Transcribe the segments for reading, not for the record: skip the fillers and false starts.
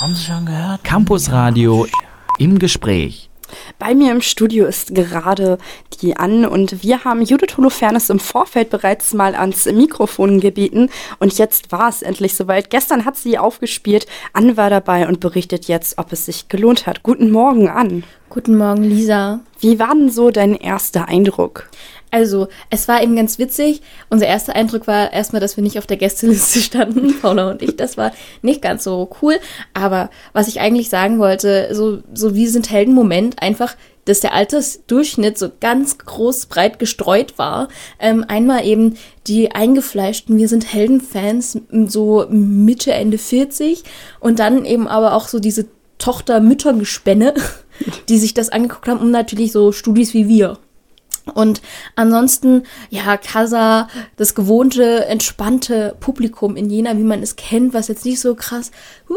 Haben Sie schon gehört? Campusradio im Gespräch. Bei mir im Studio ist gerade die Anne und wir haben Judith Holofernes im Vorfeld bereits mal ans Mikrofon gebeten und jetzt war es endlich soweit. Gestern hat sie aufgespielt, Anne war dabei und berichtet jetzt, ob es sich gelohnt hat. Guten Morgen, Anne. Guten Morgen, Lisa. Wie war denn so dein erster Eindruck? Also, es war eben ganz witzig. Unser erster Eindruck war erstmal, dass wir nicht auf der Gästeliste standen, Paula und ich. Das war nicht ganz so cool. Aber was ich eigentlich sagen wollte, so wie sind Helden-Moment, einfach, dass der Altersdurchschnitt so ganz groß breit gestreut war. Einmal eben die eingefleischten Wir sind Helden-Fans, so Mitte, Ende 40. Und dann eben aber auch so diese Tochter-Mütter-Gespänne, die sich das angeguckt haben, und natürlich so Studis wie wir. Und ansonsten, ja, Casa, das gewohnte, entspannte Publikum in Jena, wie man es kennt, was jetzt nicht so krass,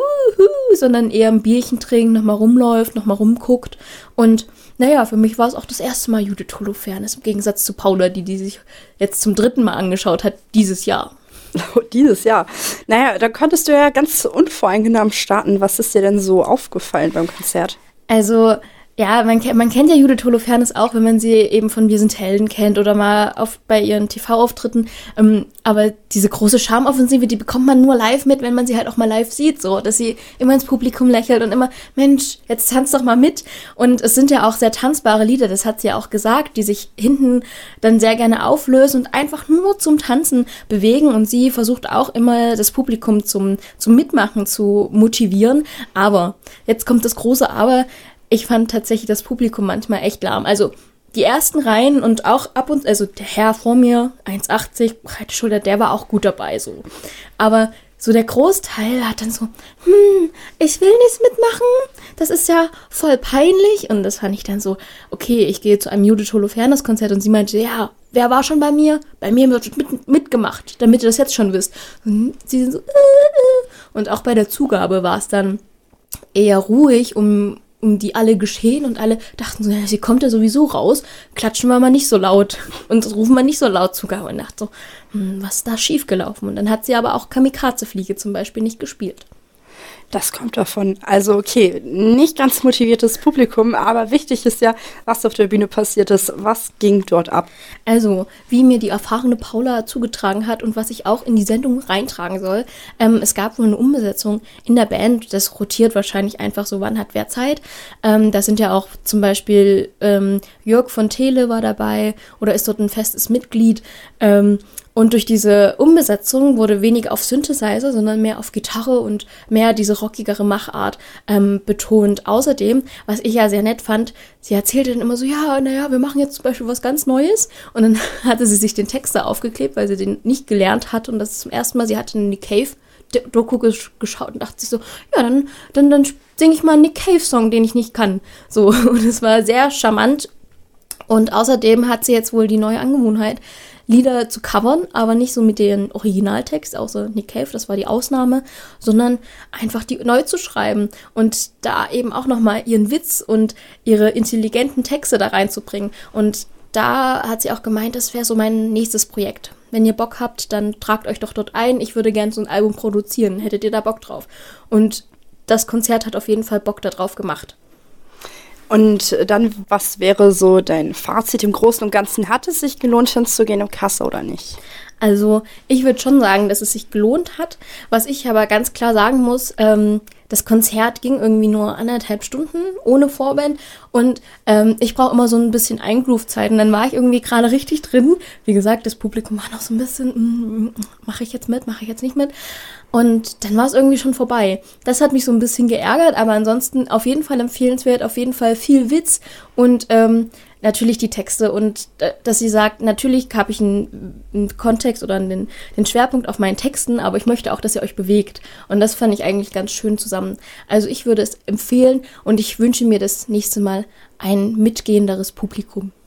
sondern eher ein Bierchen trinkt, nochmal rumläuft, nochmal rumguckt. Und naja, für mich war es auch das erste Mal Judith Holofernes, im Gegensatz zu Paula, die sich jetzt zum 3. Mal angeschaut hat, dieses Jahr. Oh, dieses Jahr. Naja, da konntest du ja ganz unvoreingenommen starten. Was ist dir denn so aufgefallen beim Konzert? Also, ja, man kennt ja Judith Holofernes auch, wenn man sie eben von Wir sind Helden kennt oder mal bei ihren TV-Auftritten. Aber diese große Charmoffensive, die bekommt man nur live mit, wenn man sie halt auch mal live sieht, so, dass sie immer ins Publikum lächelt und immer, Mensch, jetzt tanz doch mal mit. Und es sind ja auch sehr tanzbare Lieder, das hat sie ja auch gesagt, die sich hinten dann sehr gerne auflösen und einfach nur zum Tanzen bewegen. Und sie versucht auch immer, das Publikum zum Mitmachen zu motivieren. Aber, jetzt kommt das große Aber, ich fand tatsächlich das Publikum manchmal echt lahm. Also die ersten Reihen und auch also der Herr vor mir, 1,80, breite Schulter, der war auch gut dabei so. Aber so der Großteil hat dann so, ich will nicht mitmachen, das ist ja voll peinlich. Und das fand ich dann so, okay, ich gehe zu einem Judith Holofernes Konzert und sie meinte, ja, wer war schon bei mir? Bei mir wird mitgemacht, damit ihr das jetzt schon wisst. Und sie sind so, und auch bei der Zugabe war es dann eher ruhig, um die alle geschehen und alle dachten so, ja, sie kommt ja sowieso raus, klatschen wir mal nicht so laut und rufen wir nicht so laut Zugabe und dachte so, was ist da schiefgelaufen? Und dann hat sie aber auch Kamikaze-Fliege zum Beispiel nicht gespielt. Das kommt davon. Also okay, nicht ganz motiviertes Publikum, aber wichtig ist ja, was auf der Bühne passiert ist. Was ging dort ab? Also, wie mir die erfahrene Paula zugetragen hat und was ich auch in die Sendung reintragen soll, es gab wohl eine Umbesetzung in der Band. Das rotiert wahrscheinlich einfach so, wann hat wer Zeit. Da sind ja auch zum Beispiel Jörg von Tele war dabei oder ist dort ein festes Mitglied. Und durch diese Umbesetzung wurde weniger auf Synthesizer, sondern mehr auf Gitarre und mehr diese rockigere Machart betont. Außerdem, was ich ja sehr nett fand, sie erzählte dann immer so, ja, naja, wir machen jetzt zum Beispiel was ganz Neues. Und dann hatte sie sich den Text da aufgeklebt, weil sie den nicht gelernt hat. Und das ist zum ersten Mal, sie hatte eine Nick Cave-Doku geschaut und dachte sich so, ja, dann singe ich mal einen Nick Cave-Song, den ich nicht kann. So, und es war sehr charmant. Und außerdem hat sie jetzt wohl die neue Angewohnheit, Lieder zu covern, aber nicht so mit dem Originaltext, außer Nick Cave, das war die Ausnahme, sondern einfach die neu zu schreiben und da eben auch nochmal ihren Witz und ihre intelligenten Texte da reinzubringen. Und da hat sie auch gemeint, das wäre so mein nächstes Projekt. Wenn ihr Bock habt, dann tragt euch doch dort ein. Ich würde gerne so ein Album produzieren. Hättet ihr da Bock drauf? Und das Konzert hat auf jeden Fall Bock da drauf gemacht. Und dann, was wäre so dein Fazit im Großen und Ganzen? Hat es sich gelohnt, hinzugehen im Kasse oder nicht? Also ich würde schon sagen, dass es sich gelohnt hat. Was ich aber ganz klar sagen muss, das Konzert ging irgendwie nur 1,5 Stunden ohne Vorband und ich brauche immer so ein bisschen Eingroove-Zeit und dann war ich irgendwie gerade richtig drin. Wie gesagt, das Publikum war noch so ein bisschen, mache ich jetzt mit, mache ich jetzt nicht mit? Und dann war es irgendwie schon vorbei. Das hat mich so ein bisschen geärgert, aber ansonsten auf jeden Fall empfehlenswert, auf jeden Fall viel Witz und natürlich die Texte und dass sie sagt, natürlich habe ich einen Kontext oder den Schwerpunkt auf meinen Texten, aber ich möchte auch, dass ihr euch bewegt. Und das fand ich eigentlich ganz schön zusammen. Also ich würde es empfehlen und ich wünsche mir das nächste Mal ein mitgehenderes Publikum.